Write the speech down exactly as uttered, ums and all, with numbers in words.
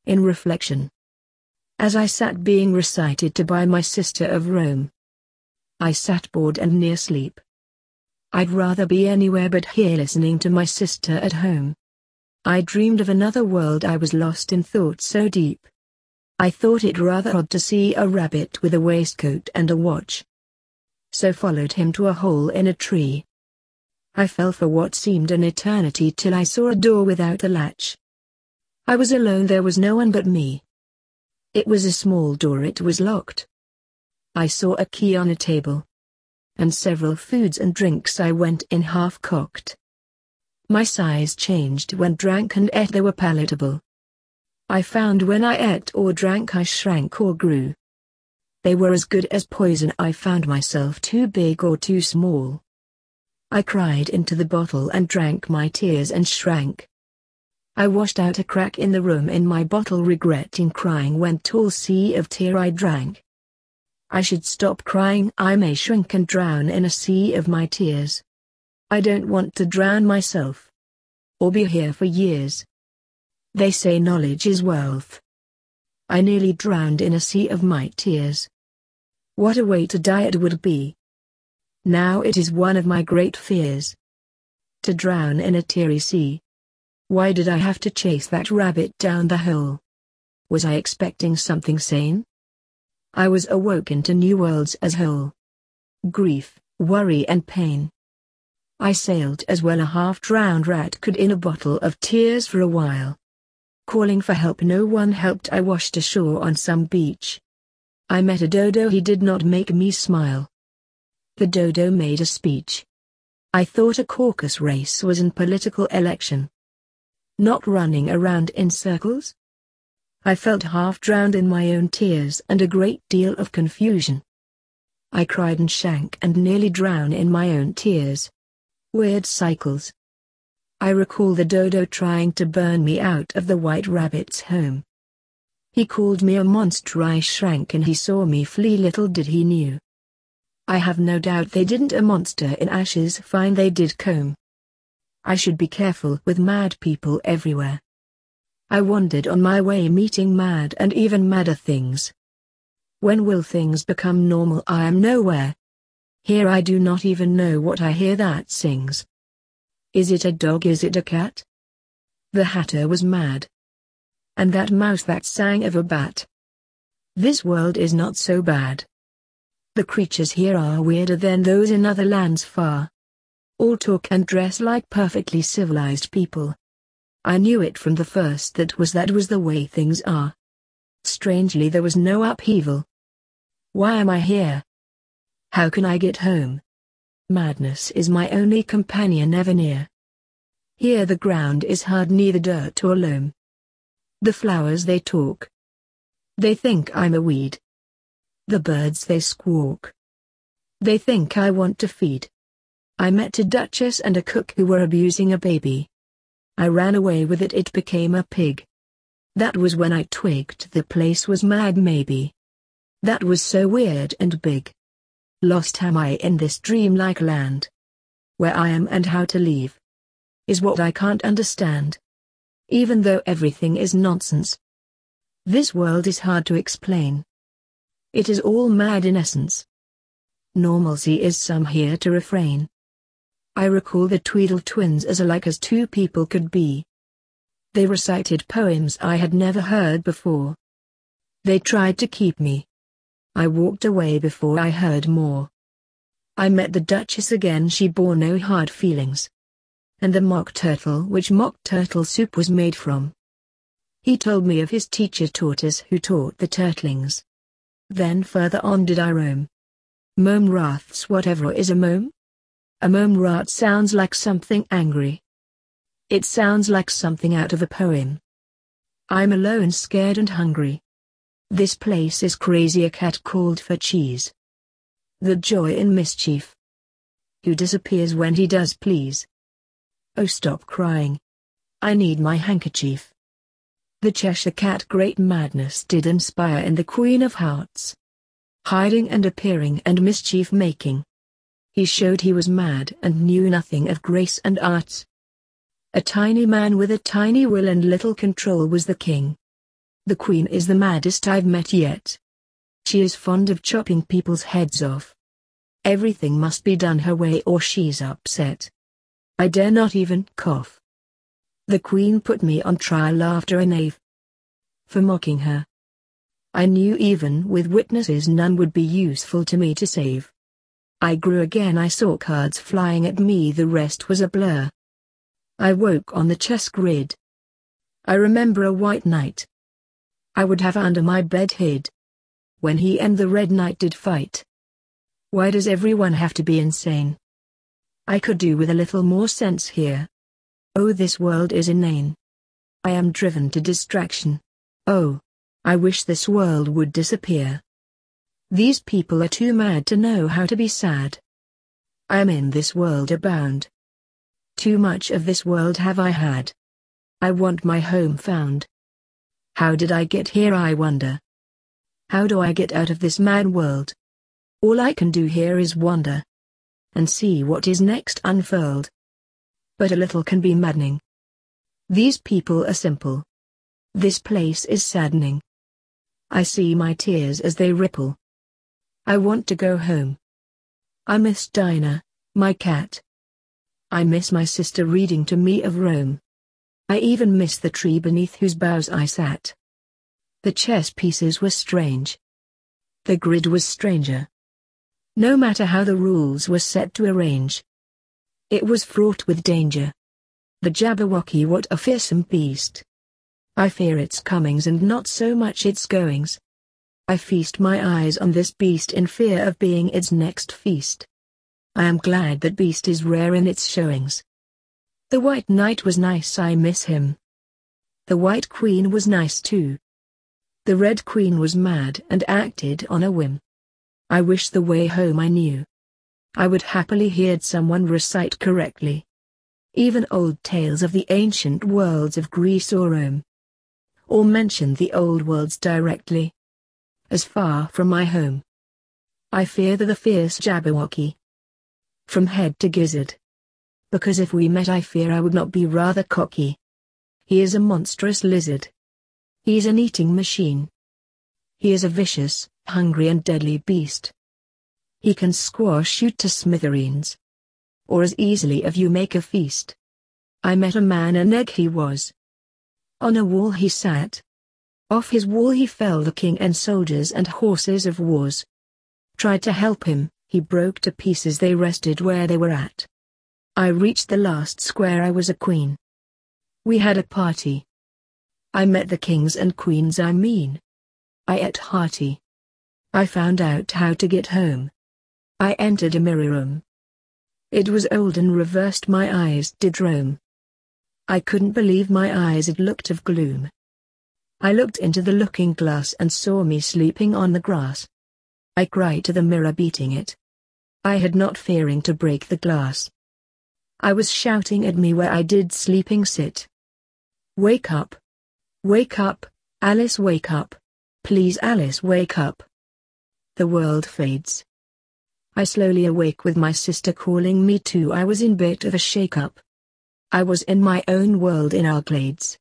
In reflection. As I sat being recited to by my sister of Rome, I sat bored and near sleep. I'd rather be anywhere but here listening to my sister at home. I dreamed of another world. I was lost in thought so deep. I thought it rather odd to see a rabbit with a waistcoat and a watch. So followed him to a hole in a tree. I fell for what seemed an eternity till I saw a door without a latch. I was alone, there was no one but me. It was a small door, it was locked. I saw a key on a table. And several foods and drinks. I went in half-cocked. My size changed when drank and ate, they were palatable. I found when I ate or drank I shrank or grew. They were as good as poison. I found myself too big or too small. I cried into the bottle and drank my tears and shrank. I washed out a crack in the room in my bottle, regretting crying when tall sea of tear I drank. I should stop crying, I may shrink and drown in a sea of my tears. I don't want to drown myself. Or be here for years. They say knowledge is wealth. I nearly drowned in a sea of my tears. What a way to die it would be. Now it is one of my great fears. To drown in a teary sea. Why did I have to chase that rabbit down the hole? Was I expecting something sane? I was awoken to new worlds as whole. Grief, worry and pain. I sailed as well a half-drowned rat could in a bottle of tears for a while. Calling for help, no one helped. I washed ashore on some beach. I met a dodo, he did not make me smile. The dodo made a speech. I thought a caucus race was an political election. Not running around in circles? I felt half-drowned in my own tears and a great deal of confusion. I cried and shrank and nearly drowned in my own tears. Weird cycles. I recall the dodo trying to burn me out of the white rabbit's home. He called me a monster. I shrank and he saw me flee. Little did he knew. I have no doubt they didn't a monster in ashes find they did comb. I should be careful with mad people everywhere. I wandered on my way meeting mad and even madder things. When will things become normal? I am nowhere. Here I do not even know what I hear that sings. Is it a dog? Is it a cat? The hatter was mad. And that mouse that sang of a bat. This world is not so bad. The creatures here are weirder than those in other lands far. All talk and dress like perfectly civilized people. I knew it from the first, that was that was the way things are. Strangely there was no upheaval. Why am I here? How can I get home? Madness is my only companion ever near. Here the ground is hard, neither dirt or loam. The flowers they talk. They think I'm a weed. The birds they squawk. They think I want to feed. I met a duchess and a cook who were abusing a baby. I ran away with it, it became a pig. That was when I twigged the place was mad maybe. That was so weird and big. Lost am I in this dreamlike land. Where I am and how to leave is what I can't understand. Even though everything is nonsense. This world is hard to explain. It is all mad in essence. Normalcy is some here to refrain. I recall the Tweedle twins as alike as two people could be. They recited poems I had never heard before. They tried to keep me. I walked away before I heard more. I met the Duchess again, she bore no hard feelings. And the mock turtle which mock turtle soup was made from. He told me of his teacher tortoise who taught the turtlings. Then further on did I roam. Mome raths, whatever is a mome? A mome rat sounds like something angry. It sounds like something out of a poem. I'm alone, scared and hungry. This place is crazy, a cat called for cheese. The joy in mischief. Who disappears when he does please. Oh, stop crying. I need my handkerchief. The Cheshire Cat, great madness did inspire in the Queen of Hearts. Hiding and appearing and mischief making. He showed he was mad and knew nothing of grace and arts. A tiny man with a tiny will and little control was the king. The Queen is the maddest I've met yet. She is fond of chopping people's heads off. Everything must be done her way or she's upset. I dare not even cough. The Queen put me on trial after a knave for mocking her. I knew even with witnesses none would be useful to me to save. I grew again, I saw cards flying at me, the rest was a blur. I woke on the chess grid. I remember a white knight I would have under my bed hid when he and the red knight did fight. Why does everyone have to be insane? I could do with a little more sense here. Oh, this world is inane. I am driven to distraction. Oh, I wish this world would disappear. These people are too mad to know how to be sad. I am in this world abound. Too much of this world have I had. I want my home found. How did I get here, I wonder? How do I get out of this mad world? All I can do here is wonder and see what is next unfurled. But a little can be maddening. These people are simple. This place is saddening. I see my tears as they ripple. I want to go home. I miss Dinah, my cat. I miss my sister reading to me of Rome. I even miss the tree beneath whose boughs I sat. The chess pieces were strange. The grid was stranger. No matter how the rules were set to arrange, it was fraught with danger. The Jabberwocky, what a fearsome beast. I fear its comings and not so much its goings. I feast my eyes on this beast in fear of being its next feast. I am glad that beast is rare in its showings. The White Knight was nice, I miss him. The White Queen was nice too. The Red Queen was mad and acted on a whim. I wish the way home I knew. I would happily hear someone recite correctly even old tales of the ancient worlds of Greece or Rome, or mention the old worlds directly. As far from my home, I fear the, the fierce Jabberwocky, from head to gizzard. Because if we met I fear I would not be rather cocky. He is a monstrous lizard. He is an eating machine. He is a vicious, hungry and deadly beast. He can squash you to smithereens, or as easily if you make a feast. I met a man, an egg he was. On a wall he sat. Off his wall he fell, the king and soldiers and horses of wars tried to help him, he broke to pieces, they rested where they were at. I reached the last square, I was a queen. We had a party. I met the kings and queens, I mean. I ate hearty. I found out how to get home. I entered a mirror room. It was old and reversed, my eyes did roam. I couldn't believe my eyes, it looked of gloom. I looked into the looking glass and saw me sleeping on the grass. I cried to the mirror, beating it. I had not fearing to break the glass. I was shouting at me where I did sleeping sit. Wake up! Wake up, Alice, wake up! Please Alice, wake up! The world fades. I slowly awake with my sister calling me too. I was in bit of a shake-up. I was in my own world in our glades.